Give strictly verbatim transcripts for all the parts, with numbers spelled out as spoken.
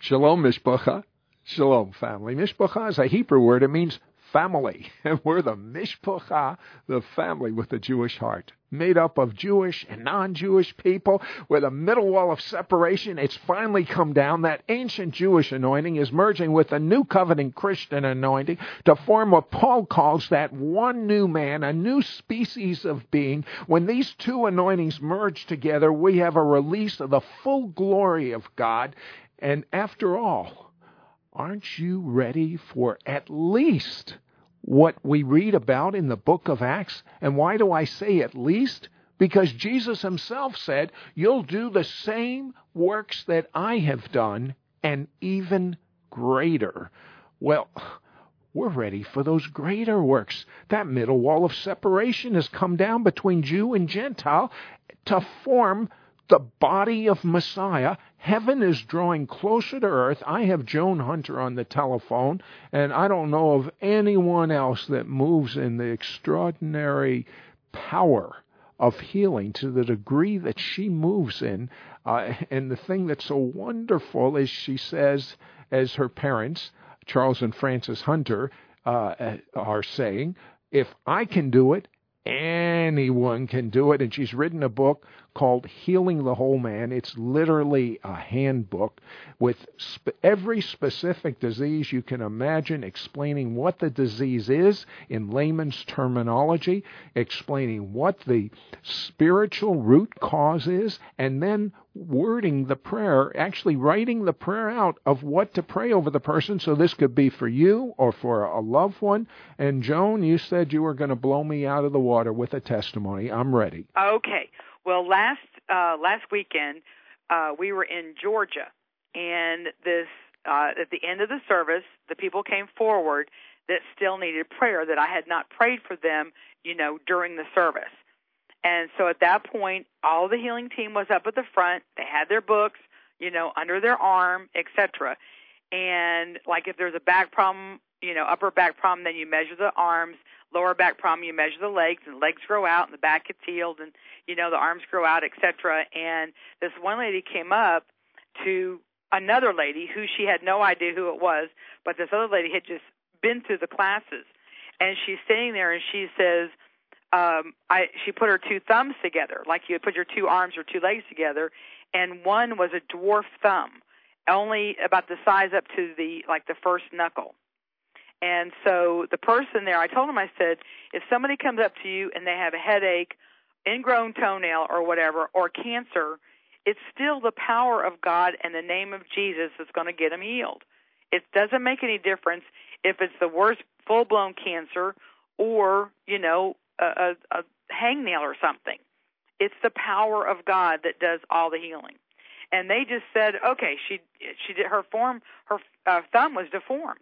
Shalom, Mishpacha. Shalom, family. Mishpacha is a Hebrew word. It means family. And we're the Mishpacha, the family with a Jewish heart, made up of Jewish and non-Jewish people with a middle wall of separation. It's finally come down. That ancient Jewish anointing is merging with the new covenant Christian anointing to form what Paul calls that one new man, a new species of being. When these two anointings merge together, we have a release of the full glory of God. And after all, aren't you ready for at least what we read about in the book of Acts? And why do I say at least? Because Jesus himself said, you'll do the same works that I have done and even greater. Well, we're ready for those greater works. That middle wall of separation has come down between Jew and Gentile to form the body of Messiah. Heaven is drawing closer to earth. I have Joan Hunter on the telephone, and I don't know of anyone else that moves in the extraordinary power of healing to the degree that she moves in. Uh, and the thing that's so wonderful is she says, as her parents, Charles and Frances Hunter, uh, are saying, if I can do it, anyone can do it. And she's written a book called Healing the Whole Man. It's literally a handbook with sp- every specific disease you can imagine, explaining what the disease is in layman's terminology, explaining what the spiritual root cause is, and then wording the prayer, actually writing the prayer out of what to pray over the person. So this could be for you or for a loved one. And Joan, you said you were going to blow me out of the water with a testimony. I'm ready. Okay. Well, last uh, last weekend uh, we were in Georgia, and this uh, at the end of the service, the people came forward that still needed prayer, that I had not prayed for them, you know, during the service. And so at that point, all the healing team was up at the front. They had their books, you know, under their arm, et cetera. And like if there's a back problem, you know, upper back problem, then you measure the arms. Lower back problem, you measure the legs, and the legs grow out, and the back gets healed, and, you know, the arms grow out, et cetera. And this one lady came up to another lady who she had no idea who it was, but this other lady had just been through the classes. And she's sitting there, and she says, um, I, she put her two thumbs together, like you would put your two arms or two legs together, and one was a dwarf thumb, only about the size up to the, like the first knuckle. And so the person there, I told him, I said, if somebody comes up to you and they have a headache, ingrown toenail or whatever, or cancer, it's still the power of God and the name of Jesus that's going to get them healed. It doesn't make any difference if it's the worst full-blown cancer or, you know, a, a, a hangnail or something. It's the power of God that does all the healing. And they just said, okay, she she did her form, her uh, thumb was deformed.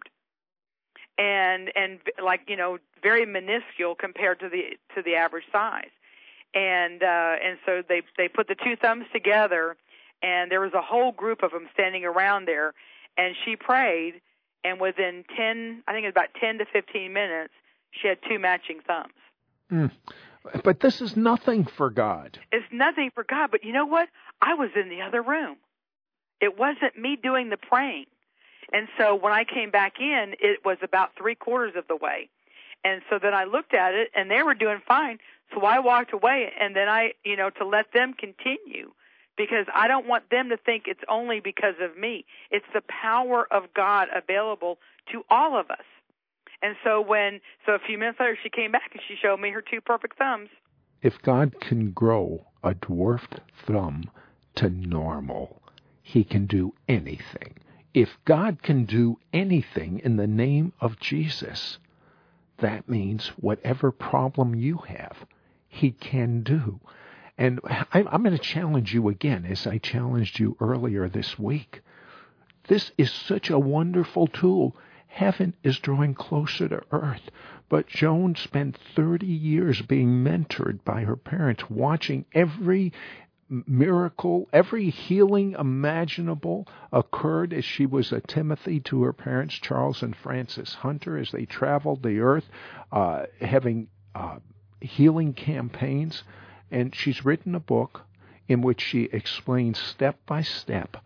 And and like you know, very minuscule compared to the to the average size, and uh, and so they they put the two thumbs together, and there was a whole group of them standing around there, and she prayed, and within ten, I think it was about ten to fifteen minutes, she had two matching thumbs. Mm. But this is nothing for God. It's nothing for God, but you know what? I was in the other room. It wasn't me doing the praying. And so when I came back in, it was about three quarters of the way. And so then I looked at it, and they were doing fine. So I walked away, and then I, you know, to let them continue, because I don't want them to think it's only because of me. It's the power of God available to all of us. And so when, so a few minutes later, she came back, and she showed me her two perfect thumbs. If God can grow a dwarfed thumb to normal, he can do anything. If God can do anything in the name of Jesus, that means whatever problem you have, he can do. And I'm going to challenge you again, as I challenged you earlier this week. This is such a wonderful tool. Heaven is drawing closer to earth. But Joan spent thirty years being mentored by her parents, watching every miracle, every healing imaginable occurred as she was a Timothy to her parents, Charles and Frances Hunter, as they traveled the earth, uh, having uh, healing campaigns. And she's written a book in which she explains step by step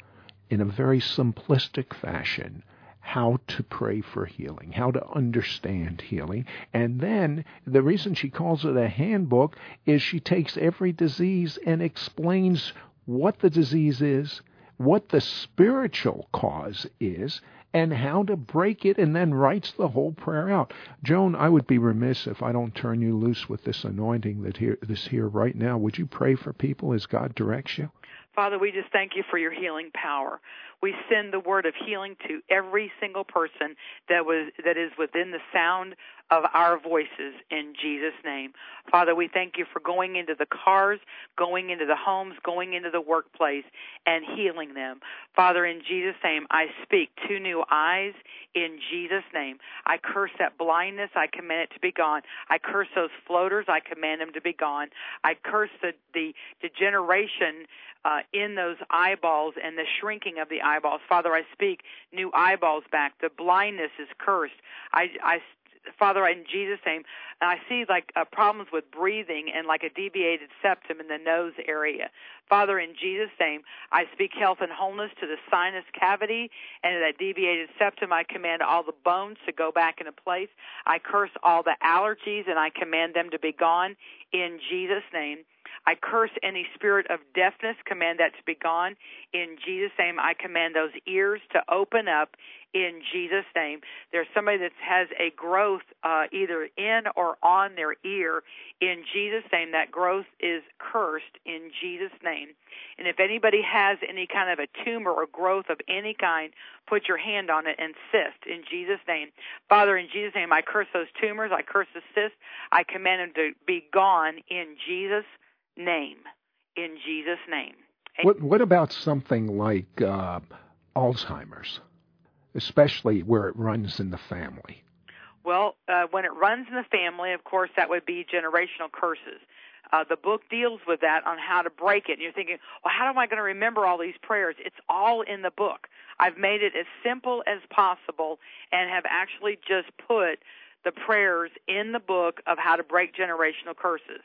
in a very simplistic fashion how to pray for healing, how to understand healing. And then the reason she calls it a handbook is she takes every disease and explains what the disease is, what the spiritual cause is, and how to break it, and then writes the whole prayer out. Joan, I would be remiss if I don't turn you loose with this anointing that here, this here right now. Would you pray for people as God directs you? Father, we just thank you for your healing power. We send the word of healing to every single person that was that is within the sound of our voices in Jesus' name. Father, we thank you for going into the cars, going into the homes, going into the workplace, and healing them. Father, in Jesus' name, I speak to new eyes in Jesus' name. I curse that blindness. I command it to be gone. I curse those floaters. I command them to be gone. I curse the, the degeneration uh, in those eyeballs and the shrinking of the eyeballs. Father, I speak new eyeballs back. The blindness is cursed. I, I Father, in Jesus' name, and I see like uh, problems with breathing and like a deviated septum in the nose area. Father, in Jesus' name, I speak health and wholeness to the sinus cavity and to that deviated septum. I command all the bones to go back into place. I curse all the allergies and I command them to be gone in Jesus' name. I curse any spirit of deafness, command that to be gone. In Jesus' name, I command those ears to open up in Jesus' name. There's somebody that has a growth uh, either in or on their ear. In Jesus' name, that growth is cursed in Jesus' name. And if anybody has any kind of a tumor or growth of any kind, put your hand on it and cyst in Jesus' name. Father, in Jesus' name, I curse those tumors. I curse the cysts. I command them to be gone in Jesus' name. In Jesus' name. What, what about something like uh, Alzheimer's, especially where it runs in the family? Well, uh, when it runs in the family, of course, that would be generational curses. Uh, the book deals with that on how to break it. And you're thinking, well, how am I going to remember all these prayers? It's all in the book. I've made it as simple as possible and have actually just put the prayers in the book of how to break generational curses.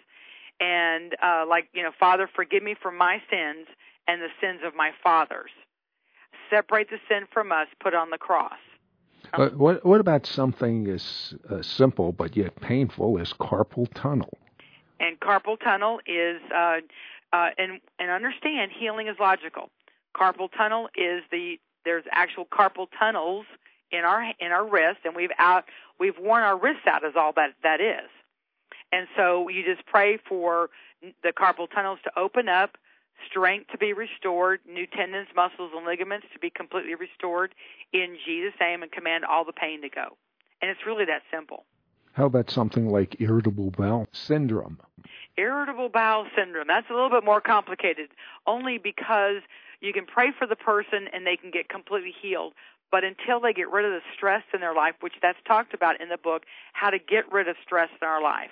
And uh, like, you know, Father, forgive me for my sins and the sins of my fathers. Separate the sin from us, put on the cross. Uh, what, what about something as uh, simple but yet painful as carpal tunnel? And carpal tunnel is, uh, uh, and, and understand, healing is logical. Carpal tunnel is the, there's actual carpal tunnels in our in our wrist, and we've out we've worn our wrists out is all that that is. And so you just pray for the carpal tunnels to open up, strength to be restored, new tendons, muscles, and ligaments to be completely restored in Jesus' name, and command all the pain to go. And it's really that simple. How about something like irritable bowel syndrome? Irritable bowel syndrome, that's a little bit more complicated, only because you can pray for the person and they can get completely healed. But until they get rid of the stress in their life, which that's talked about in the book, how to get rid of stress in our life.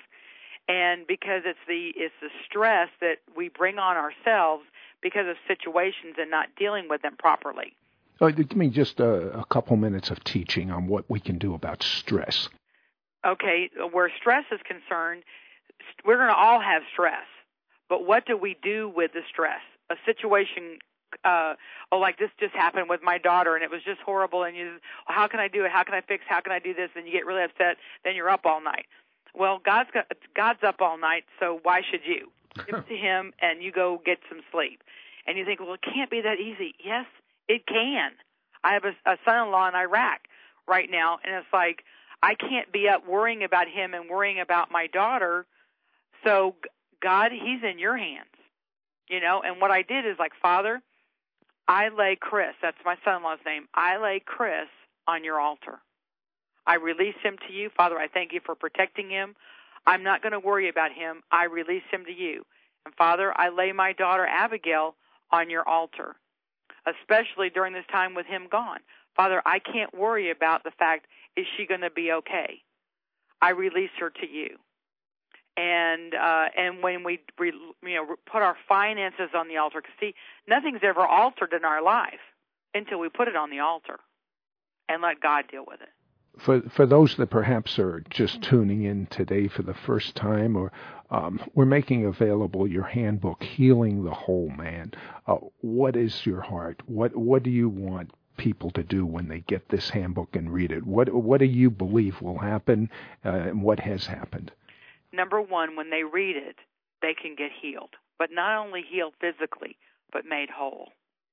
And because it's the it's the stress that we bring on ourselves because of situations and not dealing with them properly. Oh, give me just a, a couple minutes of teaching on what we can do about stress. Okay, where stress is concerned, we're going to all have stress. But what do we do with the stress? A situation, uh, oh, like this just happened with my daughter, and it was just horrible, and you, well, how can I do it? How can I fix? How can I do this? And you get really upset, then you're up all night. Well, God's got, God's up all night, so why should you? Give it to Him, and you go get some sleep. And you think, well, it can't be that easy. Yes, it can. I have a, a son-in-law in Iraq right now, and it's like, I can't be up worrying about him and worrying about my daughter. So, God, He's in your hands, you know. And what I did is like, Father, I lay Chris, that's my son-in-law's name, I lay Chris on your altar. I release him to you. Father, I thank you for protecting him. I'm not going to worry about him. I release him to you. And Father, I lay my daughter Abigail on your altar, especially during this time with him gone. Father, I can't worry about the fact, is she going to be okay? I release her to you. And uh, and when we re, you know put our finances on the altar, because see, nothing's ever altered in our life until we put it on the altar and let God deal with it. For for those that perhaps are just tuning in today for the first time, or um, we're making available your handbook, Healing the Whole Man. Uh, what is your heart? What what do you want people to do when they get this handbook and read it? What what do you believe will happen, uh, and what has happened? Number one, when they read it, they can get healed, but not only healed physically, but made whole.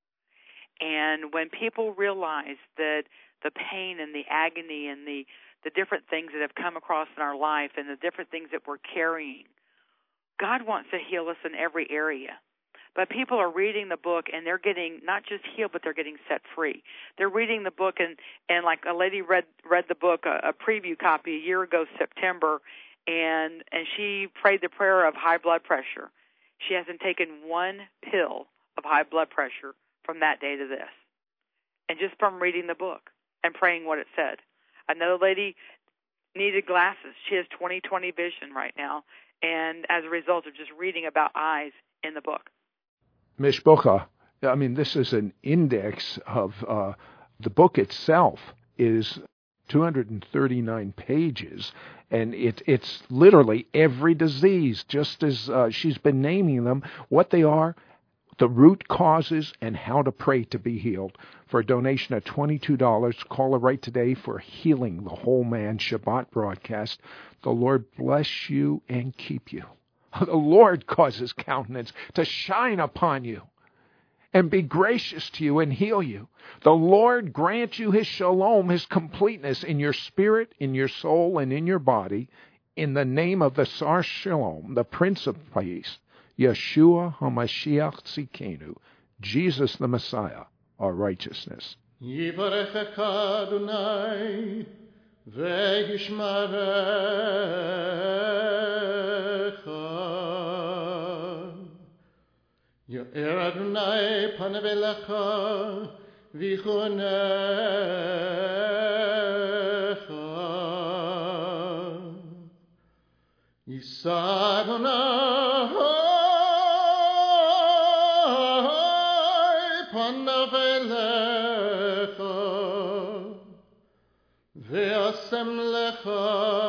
And when people realize that the pain and the agony and the, the different things that have come across in our life and the different things that we're carrying, God wants to heal us in every area. But people are reading the book and they're getting not just healed, but they're getting set free. They're reading the book and, and like a lady read read the book, a, a preview copy a year ago, September, and and she prayed the prayer of high blood pressure. She hasn't taken one pill of high blood pressure from that day to this. And just from reading the book and praying what it said. Another lady needed glasses. She has twenty twenty vision right now, and as a result of just reading about eyes in the book. Mishpocha, I mean, this is an index of uh, the book itself is two hundred thirty-nine pages, and it, it's literally every disease, just as uh, she's been naming them, what they are, the root causes, and how to pray to be healed. For a donation of twenty-two dollars, call her right today for Healing the Whole Man Shabbat broadcast. The Lord bless you and keep you. The Lord cause His countenance to shine upon you and be gracious to you and heal you. The Lord grant you His shalom, His completeness in your spirit, in your soul, and in your body, in the name of the Sar Shalom, the Prince of Peace, Yeshua HaMashiach Tzidkenu, Jesus the Messiah, our righteousness. Yivarechecha Adonai ve'yishmarecha. Yo'er Adonai panav elecha v'yichunecha. Yisa Adonai panav elecha ve'asem lecha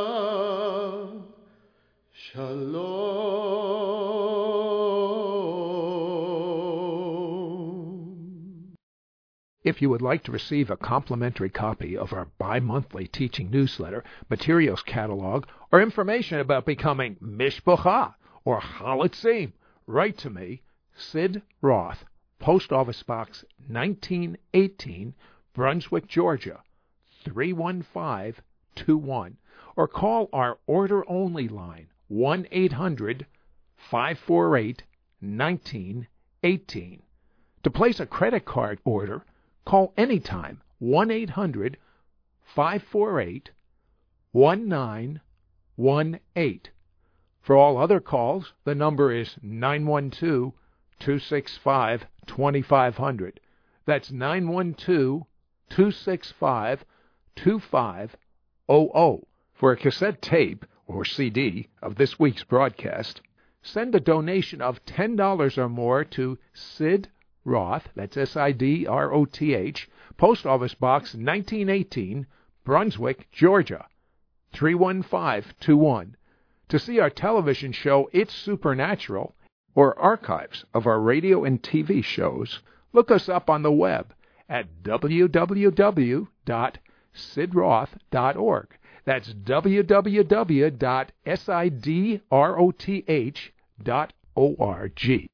shalom. If you would like to receive a complimentary copy of our bi-monthly teaching newsletter, materials catalog, or information about becoming Mishpocha or Chalitzim, write to me, Sid Roth, Post Office Box nineteen eighteen, Brunswick, Georgia, three one five two one, or call our order-only line, one eight hundred five four eight nineteen eighteen. To place a credit card order, call anytime, one eight hundred five four eight one nine one eight. For all other calls, the number is nine one two two six five two five zero zero. That's nine one two two six five two five zero zero. For a cassette tape or C D of this week's broadcast, send a donation of ten dollars or more to Sid Roth, that's S I D R O T H, Post Office Box nineteen eighteen, Brunswick, Georgia, three one five two one. To see our television show, It's Supernatural, or archives of our radio and T V shows, look us up on the web at w w w dot sid roth dot org. That's w w w dot sid roth dot org.